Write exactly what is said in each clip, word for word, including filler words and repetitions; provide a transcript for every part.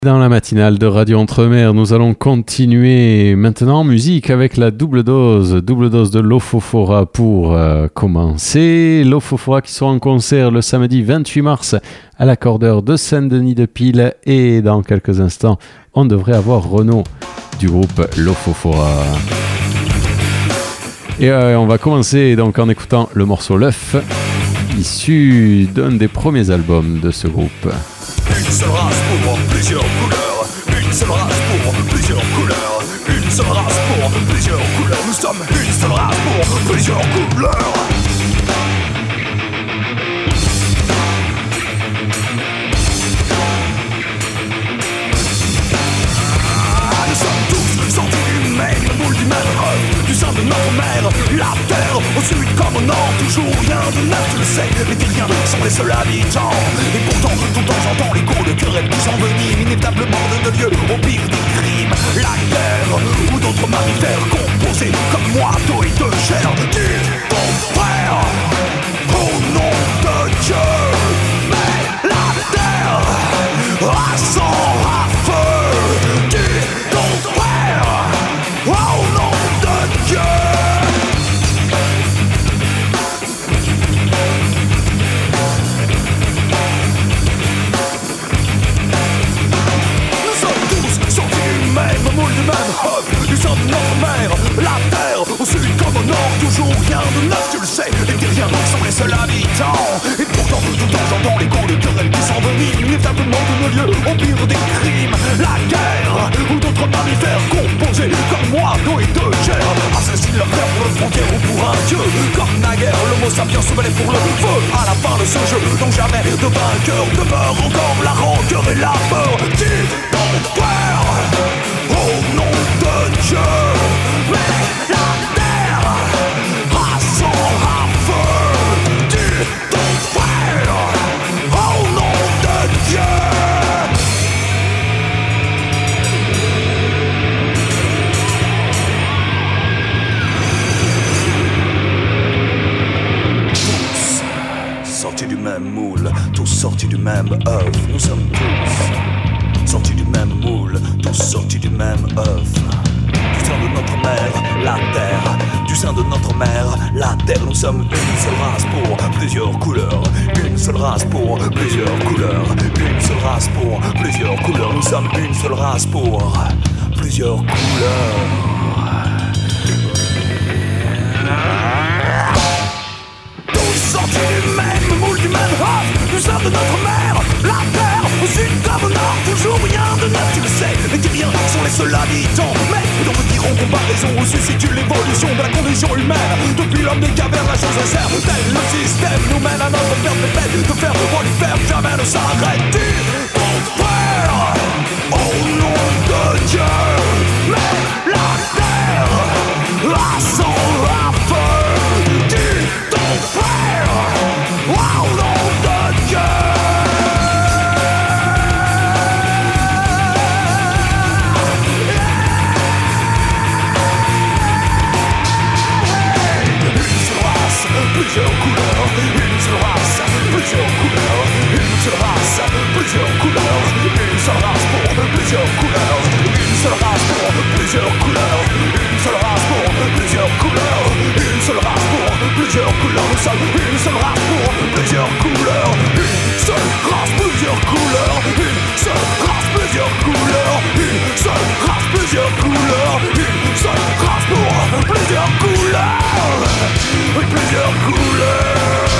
Dans la matinale de Radio Entremer, nous allons continuer maintenant en musique avec la double dose, double dose de Lofofora pour euh, commencer. Lofofora qui sera en concert le samedi vingt-huit mars à l'accordeur de Saint-Denis-de-Pile et dans quelques instants, on devrait avoir Renaud du groupe Lofofora. Et euh, on va commencer donc en écoutant le morceau L'œuf, issu d'un des premiers albums de ce groupe. Une seule race pour plusieurs couleurs. Une seule race pour plusieurs couleurs. Une seule race pour plusieurs couleurs. Nous sommes une seule race pour plusieurs couleurs. Ah, nous sommes tous sortis du même moule, du même œuf, du sein de notre mère, la terre, au sud comme au nord, toujours rien de neuf, tu le sais, les terriens sont les seuls habitants. Et pourtant, tout le temps j'entends les cours de querelles qui s'enveniment, inévitablement de lieu au pire des crimes. La guerre, ou d'autres mammifères composés comme moi d'eau et de chair. Dis ton frère, au nom de Dieu, mais la terre à sang, à feu. Dis ton frère, au nom de Dieu. Même moule du même œuf, du sang de notre mère, la terre, au sud comme au nord, toujours rien de neuf, tu le sais, les terriens sont les seuls habitants. Et pourtant, tout le temps j'entends les coups de querelles qui s'enveniment, inévitablement de nos lieux, au pire des crimes. La guerre, ou d'autres mammifères composés comme moi d'eau et de chair, assassinent leur terre pour une frontière ou pour un dieu. Comme naguère, l'homo sapiens se valait pour le feu. À la fin de ce jeu, dont jamais de vainqueur demeure encore la rancœur et la peur. Dis ton père, au nom de Dieu, mais la terre à sang, à feu. Dis ton frère, au nom de Dieu. Tous sortis du même moule, tous sortis du même œuf. Nous sommes tous sortis du même moule, tous sortis du même œuf. Du sein de notre mère, la terre. Du sein de notre mère, la terre. Nous sommes une seule race pour plusieurs couleurs. Une seule race pour plusieurs couleurs. Une seule race pour plusieurs couleurs. Nous sommes une seule race pour plusieurs couleurs. Tous sortis du même moule, du même œuf. Du sein de notre mère, la terre. Au sud comme au nord, toujours rien de neuf, tu le sais. Les terriens sont les seuls habitants. Mais dans le dire en comparaison où se situe l'évolution de la condition humaine. Depuis l'homme des cavernes, la chose sert. Tel le système nous mène à notre perte de peine. De faire prolifère, jamais ne s'arrête. Dis ton frère, au nom de Dieu, mais la terre à sang, à feu. Dis ton frère, au nom de Dieu. Plusieurs couleurs, une seule race, plusieurs couleurs, une seule race, plusieurs couleurs, une seule race pour plusieurs couleurs, une seule race pour plusieurs couleurs, une seule race pour plusieurs couleurs, une seule race pour plusieurs couleurs, nous sommes une seule race pour plusieurs couleurs, une seule race, plusieurs couleurs, une seule race, plusieurs couleurs, une seule race, plusieurs couleurs, une seule race pour plusieurs couleurs, plusieurs couleurs.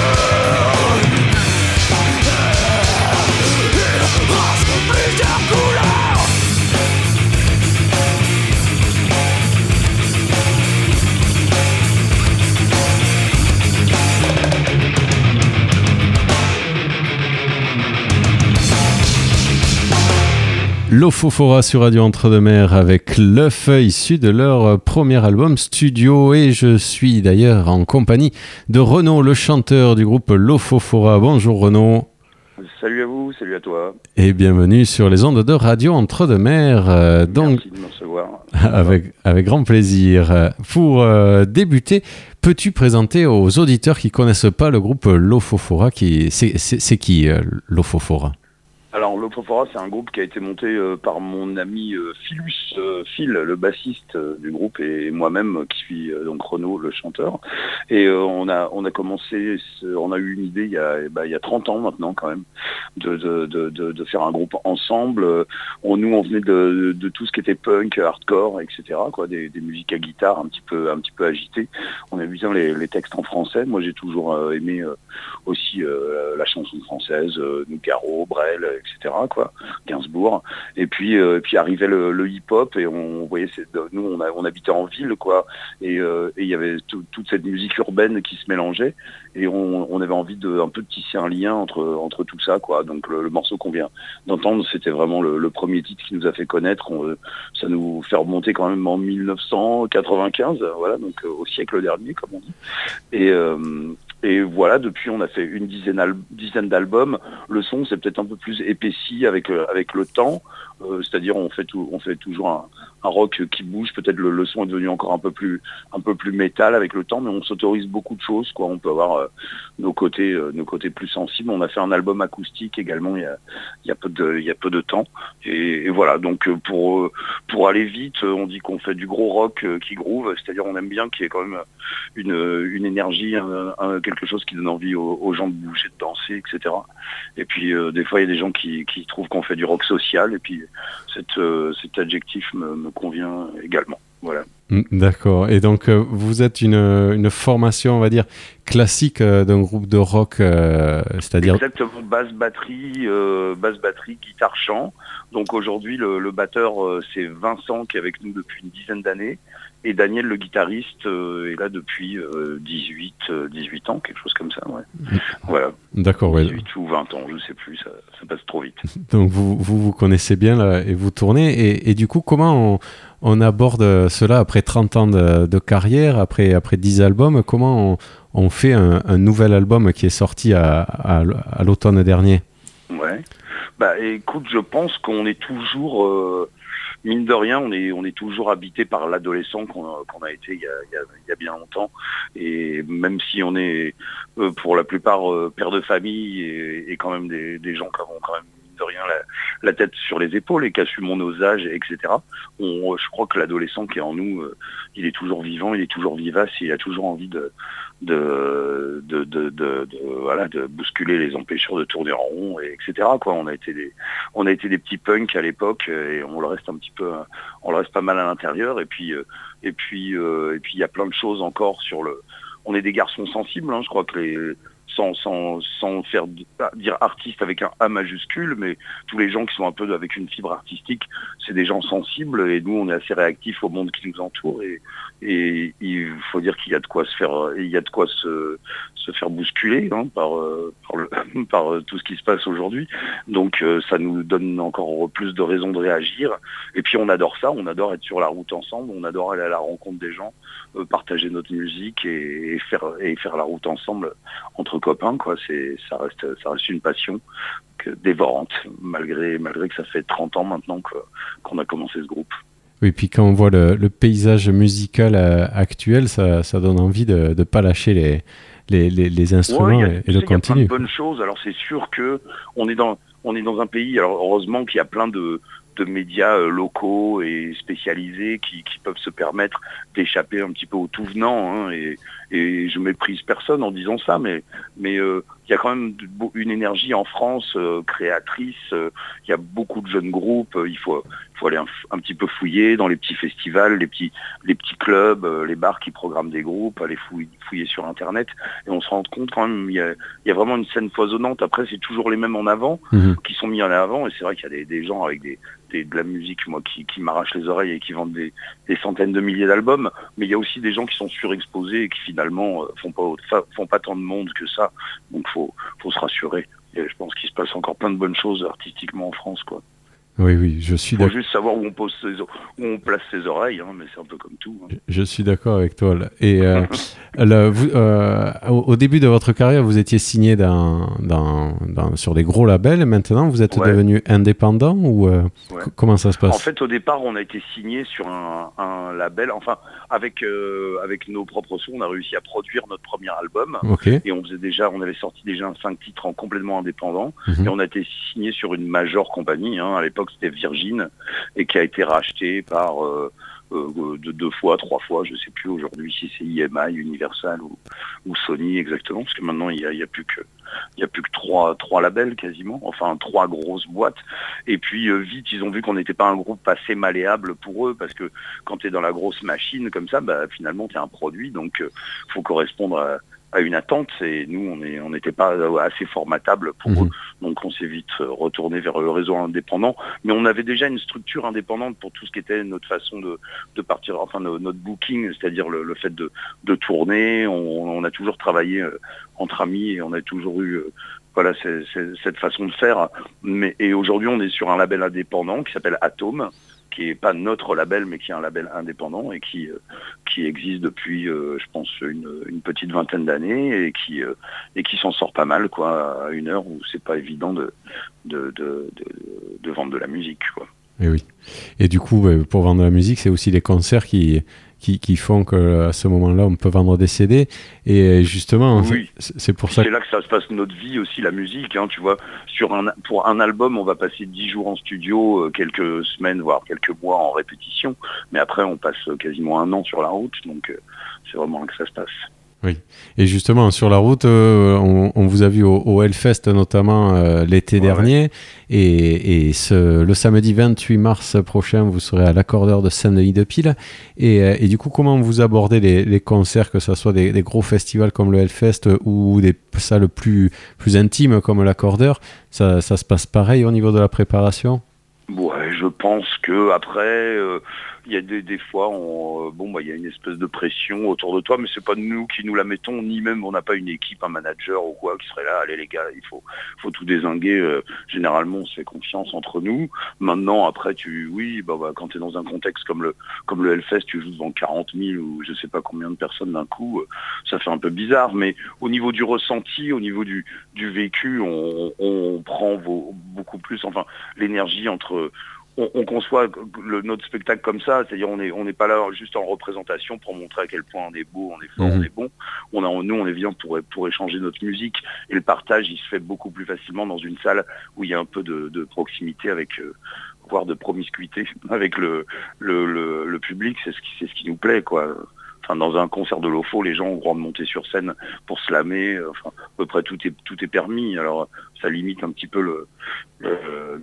Lofofora sur Radio Entre-deux-Mers avec L'œuf, issu de leur premier album studio. Et je suis d'ailleurs en compagnie de Renaud, le chanteur du groupe Lofofora. Bonjour Renaud. Salut à vous, salut à toi. Et bienvenue sur les ondes de Radio Entre-deux-Mers. Euh, donc, merci de me recevoir. Avec, avec grand plaisir. Pour euh, débuter, peux-tu présenter aux auditeurs qui ne connaissent pas le groupe Lofofora, qui, c'est, c'est, c'est qui euh, Lofofora ? Alors l'Opofora, c'est un groupe qui a été monté euh, par mon ami euh, Philus, euh, Phil, le bassiste euh, du groupe, et moi-même, euh, qui suis euh, donc Renaud, le chanteur. Et euh, on a on a commencé, on a eu une idée il y a bah, il y a trente ans maintenant quand même, de de de de, de faire un groupe ensemble. Euh, on, nous on venait de, de tout ce qui était punk, hardcore, et cetera. Quoi, des, des musiques à guitare un petit peu un petit peu agitées. On aime bien les, les textes en français. Moi j'ai toujours euh, aimé euh, aussi euh, la chanson française, euh, Nougaro, Brel, et cetera. Quoi, Gainsbourg. Et puis, euh, et puis arrivait le, le hip-hop et on voyait, c'est, nous on, a, on habitait en ville, quoi, et euh, et il y avait tout, toute cette musique urbaine qui se mélangeait et on, on avait envie de un peu de tisser un lien entre entre tout ça, quoi. Donc le, le morceau qu'on vient d'entendre, c'était vraiment le, le premier titre qui nous a fait connaître. On, ça nous fait remonter quand même en dix-neuf cent quatre-vingt-quinze, voilà, donc euh, au siècle dernier, comme on dit. Et euh, Et voilà, depuis on a fait une dizaine, al- dizaine d'albums. Le son c'est peut-être un peu plus épaissi avec euh, avec le temps, euh, c'est-à-dire on fait tout, on fait toujours un, un rock qui bouge. Peut-être le, le son est devenu encore un peu plus un peu plus métal avec le temps, mais on s'autorise beaucoup de choses, quoi. On peut avoir euh, nos côtés euh, nos côtés plus sensibles. On a fait un album acoustique également il y a il y a peu de il y a peu de temps. Et, et voilà, donc euh, pour euh, pour aller vite, euh, on dit qu'on fait du gros rock euh, qui groove, c'est-à-dire on aime bien qu'il y ait quand même une une énergie, un, un, quelque chose qui donne envie aux, aux gens de bouger, de danser, et cetera. Et puis euh, des fois il y a des gens qui, qui trouvent qu'on fait du rock social, et puis cette, euh, cet adjectif me, me convient également. Voilà. D'accord. Et donc euh, vous êtes une, une formation, on va dire, classique euh, d'un groupe de rock, euh, c'est-à-dire... Exactement, basse batterie, euh, basse batterie, guitare chant. Donc aujourd'hui le, le batteur euh, c'est Vincent qui est avec nous depuis une dizaine d'années. Et Daniel, le guitariste, euh, est là depuis euh, dix-huit, euh, dix-huit ans, quelque chose comme ça, ouais. Voilà. D'accord, ouais. dix-huit ou vingt ans, je sais plus, ça, ça passe trop vite. Donc vous vous, vous connaissez bien là, et vous tournez. Et, et du coup, comment on, on aborde cela après trente ans de, de carrière, après, après dix albums? Comment on, on fait un, un nouvel album qui est sorti à, à, à l'automne dernier? Ouais. Bah écoute, je pense qu'on est toujours... Euh, mine de rien, on est, on est toujours habité par l'adolescent qu'on a, qu'on a été il y a, il y a, il y a bien longtemps. Et même si on est, euh, pour la plupart, euh, père de famille et, et quand même des, des gens qui ont quand même, mine de rien, la, la tête sur les épaules et qui assumons nos âges, et cetera. On, je crois que l'adolescent qui est en nous, euh, il est toujours vivant, il est toujours vivace, et il a toujours envie de... De, de, de, de, de, voilà, de bousculer les empêcheurs, de tourner en rond, et etc. Quoi. On a été des, on a été des petits punks à l'époque, et on le reste un petit peu, on le reste pas mal à l'intérieur. Et puis, et puis, euh, et puis, il y a plein de choses encore sur le. On est des garçons sensibles, hein, je crois que les. Sans, sans, sans faire dire artiste avec un A majuscule, mais tous les gens qui sont un peu avec une fibre artistique, c'est des gens sensibles, et nous on est assez réactifs au monde qui nous entoure, et, et il faut dire qu'il y a de quoi se faire, il y a de quoi se, se faire bousculer, hein, par, par, le, par tout ce qui se passe aujourd'hui. Donc euh, ça nous donne encore plus de raisons de réagir. Et puis on adore ça, on adore être sur la route ensemble, on adore aller à la rencontre des gens, euh, partager notre musique et, et faire et faire la route ensemble entre copains, quoi. C'est, ça reste, ça reste une passion que, dévorante, malgré, malgré que ça fait trente ans maintenant que, qu'on a commencé ce groupe. Oui, puis quand on voit le, le paysage musical euh, actuel, ça, ça donne envie de ne pas lâcher les, les, les, les instruments, ouais, a, et de continuer. Il y a plein de bonnes choses. Alors c'est sûr que on est dans, on est dans un pays, alors heureusement qu'il y a plein de de médias euh, locaux et spécialisés qui, qui peuvent se permettre d'échapper un petit peu au tout venant, hein, et, et je méprise personne en disant ça, mais mais euh, il y a quand même une énergie en France euh, créatrice. Euh, il y a beaucoup de jeunes groupes. Euh, il faut il faut aller un, un petit peu fouiller dans les petits festivals, les petits les petits clubs, euh, les bars qui programment des groupes, aller fouiller, fouiller sur internet, et on se rend compte quand même il y a il y a vraiment une scène foisonnante. Après c'est toujours les mêmes en avant, mmh. qui sont mis en avant, et c'est vrai qu'il y a des, des gens avec des Des, de la musique, moi, qui, qui m'arrache les oreilles et qui vendent des, des centaines de milliers d'albums, mais il y a aussi des gens qui sont surexposés et qui finalement euh, font pas font pas tant de monde que ça. Donc faut faut se rassurer. Et je pense qu'il se passe encore plein de bonnes choses artistiquement en France, quoi. Oui, oui, je suis Il faut d'accord. juste savoir où on, pose ses, où on place ses oreilles, hein, mais c'est un peu comme tout. Hein. Je suis d'accord avec toi. Là. Et euh, le, vous, euh, au, au début de votre carrière, vous étiez signé dans, dans, dans, sur des gros labels. Maintenant, vous êtes Ouais. devenu indépendant ou euh, Ouais. c- comment ça se passe? En fait, au départ, on a été signé sur un, un label. Enfin, avec euh, avec nos propres sons, on a réussi à produire notre premier album. Ok. Et on faisait déjà, on avait sorti déjà un cinq titres en complètement indépendant. Mhm. Et on a été signé sur une major compagnie. Hein. À l'époque, c'était Virgin, et qui a été racheté par euh, euh, de deux fois, trois fois, je sais plus aujourd'hui si c'est I M I, Universal ou, ou Sony exactement, parce que maintenant il y a, il y a plus que il y a plus que trois trois labels quasiment, enfin trois grosses boîtes. Et puis euh, vite ils ont vu qu'on n'était pas un groupe assez malléable pour eux, parce que quand tu es dans la grosse machine comme ça, bah finalement tu es un produit, donc euh, faut correspondre à à une attente, et nous on est on n'était pas assez formatable pour Mhm. eux, donc on s'est vite retourné vers le réseau indépendant, mais on avait déjà une structure indépendante pour tout ce qui était notre façon de, de partir, enfin no, notre booking, c'est-à-dire le, le fait de, de tourner, on, on a toujours travaillé euh, entre amis, et on a toujours eu euh, voilà c'est, c'est, cette façon de faire, mais et aujourd'hui on est sur un label indépendant qui s'appelle Atome, qui est pas notre label, mais qui est un label indépendant et qui euh, qui existe depuis, euh, je pense, une, une petite vingtaine d'années, et qui euh, et qui s'en sort pas mal, quoi, à une heure où c'est pas évident de de, de de de vendre de la musique, quoi. Et oui. Et du coup, bah, pour vendre la musique, c'est aussi les concerts qui qui, qui font qu'à ce moment-là, on peut vendre des C D. Et justement, Oui. c'est, c'est pour ça. C'est là que ça se passe notre vie aussi, la musique, hein, tu vois. Sur un, pour un album, on va passer dix jours en studio, euh, quelques semaines, voire quelques mois en répétition. Mais après, on passe quasiment un an sur la route, donc euh, c'est vraiment là que ça se passe. Oui. Et justement, sur la route, euh, on, on vous a vu au, au Hellfest notamment euh, l'été Ouais, dernier. Ouais. Et, et ce, le samedi vingt-huit mars prochain, vous serez à l'Accordeur de Saint-Denis-de-Pile. Et, et du coup, comment vous abordez les, les concerts, que ce soit des, des gros festivals comme le Hellfest ou des salles plus, plus intimes comme l'Accordeur? Ça, ça se passe pareil au niveau de la préparation? Ouais, je pense que après, euh, il y a des, des fois, on, euh, bon, bah, il y a une espèce de pression autour de toi, mais c'est pas nous qui nous la mettons, ni même on n'a pas une équipe, un manager ou quoi qui serait là. Allez les gars, il faut, faut tout dézinguer. Euh, généralement, on se fait confiance entre nous. Maintenant, après, tu, oui, bah, bah quand t'es dans un contexte comme le, comme le Hellfest, tu joues devant quarante mille ou je sais pas combien de personnes d'un coup, euh, ça fait un peu bizarre. Mais au niveau du ressenti, au niveau du, du vécu, on, on prend vos, beaucoup plus, enfin, l'énergie entre On, on conçoit le, notre spectacle comme ça, c'est-à-dire on est on n'est pas là juste en représentation pour montrer à quel point on est beau, on est fort, mmh. on est bon. On a nous on est vient pour pour échanger notre musique, et le partage il se fait beaucoup plus facilement dans une salle où il y a un peu de, de proximité avec euh, voire de promiscuité avec le le, le, le public, c'est ce qui c'est ce qui nous plaît, quoi. Enfin, dans un concert de l'O F O, les gens ont le droit de monter sur scène pour slammer. Enfin, à peu près tout est tout est permis. Alors, ça limite un petit peu le, le,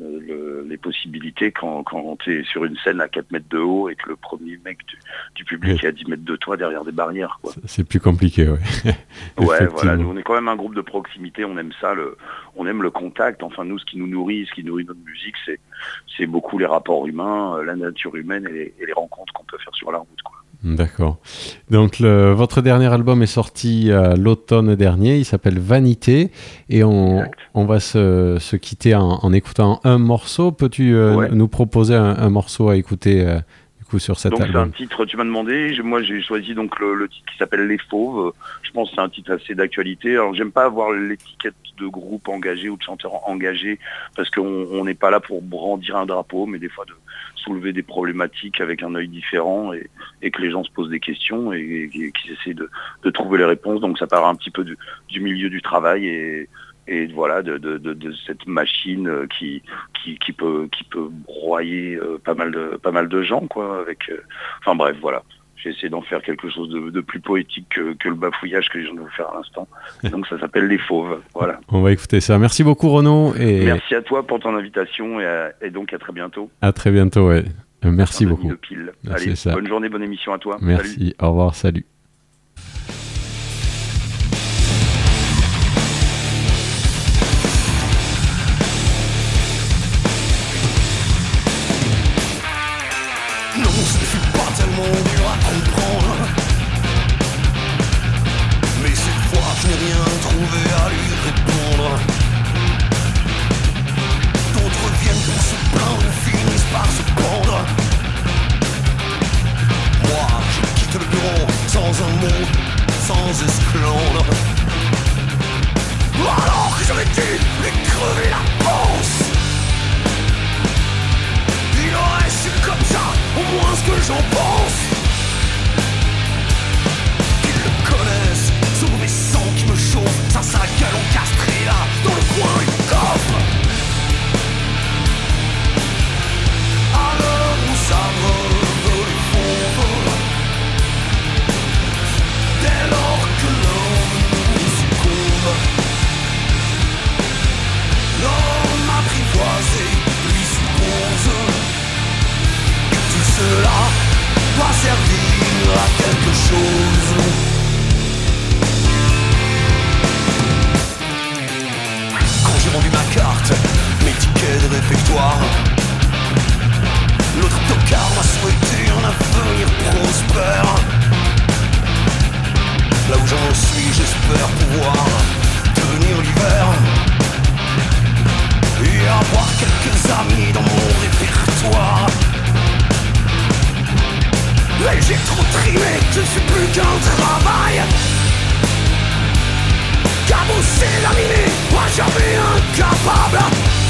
le, les possibilités quand quand tu es sur une scène à quatre mètres de haut et que le premier mec du, du public oui. est à dix mètres de toi derrière des barrières, quoi. C'est plus compliqué, ouais. Ouais, voilà. Nous, on est quand même un groupe de proximité. On aime ça. Le, on aime le contact. Enfin, nous, ce qui nous nourrit, ce qui nourrit notre musique, c'est c'est beaucoup les rapports humains, la nature humaine et les, et les rencontres qu'on peut faire sur la route, quoi. D'accord. Donc, le, votre dernier album est sorti à l'automne dernier. Il s'appelle Vanité. Et on, on va se, se quitter en, en écoutant un morceau. Peux-tu euh, ouais. nous proposer un, un morceau à écouter euh, du coup, sur cet donc, album? Donc, c'est un titre, tu m'as demandé. Moi, j'ai choisi donc le, le titre qui s'appelle Les Fauves. Je pense que c'est un titre assez d'actualité. Alors, j'aime pas avoir l'étiquette de groupe engagé ou de chanteur engagé, parce qu'on n'est pas là pour brandir un drapeau, mais des fois de soulever des problématiques avec un œil différent, et, et que les gens se posent des questions et, et, et qu'ils essaient de, de trouver les réponses. Donc ça part un petit peu du, du milieu du travail et, et voilà de, de, de, de cette machine qui, qui, qui peut qui peut broyer euh, pas mal de pas mal de gens, quoi. Avec euh, enfin bref, voilà. J'ai essayé d'en faire quelque chose de, de plus poétique que, que le bafouillage que les gens vont faire à l'instant. Donc ça s'appelle Les Fauves. Voilà. On va écouter ça. Merci beaucoup, Renaud. Et... Merci à toi pour ton invitation et, à, et donc à très bientôt. À très bientôt, ouais. Merci beaucoup. De pile. Allez, ça. Bonne journée, bonne émission à toi. Merci. Salut. Au revoir. Salut. D'autres viennent Pour se plaindre, finissent par se pendre. Moi, je quitte le bureau sans un mot, sans esclandre. Alors que j'aurais dû lui crever la panse, il aurait su comme ça, au moins ce que j'en pense. Qu'ils le connaissent, ce mauvais sang qui me chauffe, ça sa gueule encastrée là, dans le coin du coffre. À l'heure où ça me les fauves, dès lors que l'homme succombe, l'homme apprivoisé lui suppose que tout cela doit servir à quelque chose. Quand j'ai rendu ma carte, mes tickets de réfectoire, l'autre tocard m'a souhaité un avenir prospère. Là où j'en suis, j'espère pouvoir devenir l'hiver et avoir quelques amis dans mon répertoire. Mais j'ai trop trimé, je ne suis plus qu'un travail. Cabossé, laminé, moi jamais incapable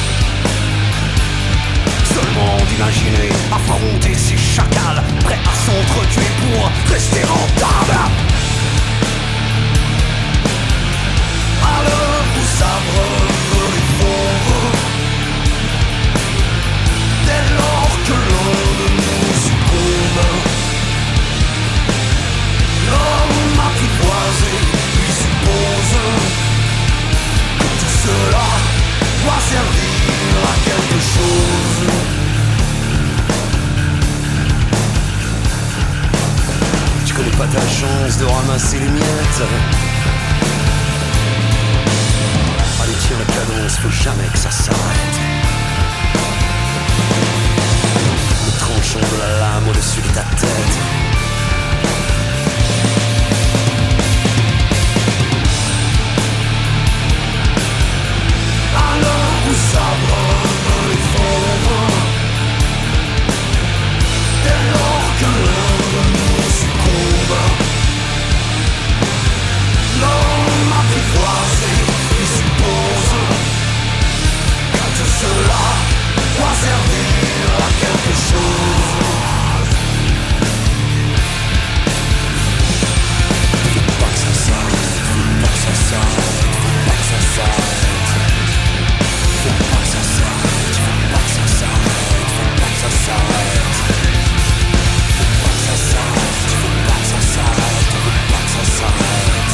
seulement d'imaginer affronter ces chacals prêts à s'entretuer pour rester rentable. À l'heure où s'abreuvent les fauves, dès lors que l'un de nous succombe, l'homme apprivoisé lui suppose que tout cela doit servir à quelque chose. Tu connais pas ta chance de ramasser les miettes. Allez, tiens la cadence, faut jamais que ça s'arrête. Le tranchant de la lame au-dessus de ta tête. Alors où s'abreuvent les fauves, dès lors que l'un de nous succombe, l'homme apprivoisé lui suppose que tout cela doit servir à quelque chose. Faut pas que ça s'arrête, faut pas que ça s'arrête, faut pas que ça s'arrête. Faut pas que ça s'arrête, faut pas que ça s'arrête, faut pas que ça s'arrête. Faut pas que ça s'arrête, faut pas que ça s'arrête, faut pas que ça s'arrête.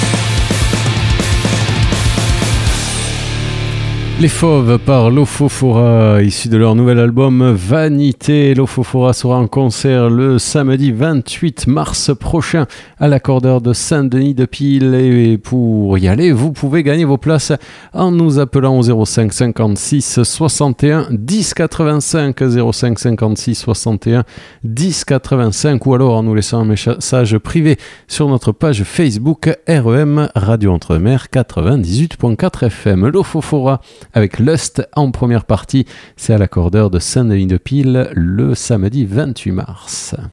Les Fauves par Lofofora, issu de leur nouvel album Vanité. Lofofora sera en concert le samedi vingt-huit mars prochain à l'Accordeur de Saint-Denis-de-Pile. Et pour y aller, vous pouvez gagner vos places en nous appelant au zéro cinq cinquante-six soixante et un dix quatre-vingt-cinq, zéro cinq cinquante-six soixante et un dix quatre-vingt-cinq, ou alors en nous laissant un message privé sur notre page Facebook R E M Radio Entre-Mer quatre-vingt-dix-huit point quatre F M. Lofofora avec Lust en première partie, c'est à l'Accordeur de Saint-Denis-de-Pile le samedi vingt-huit mars.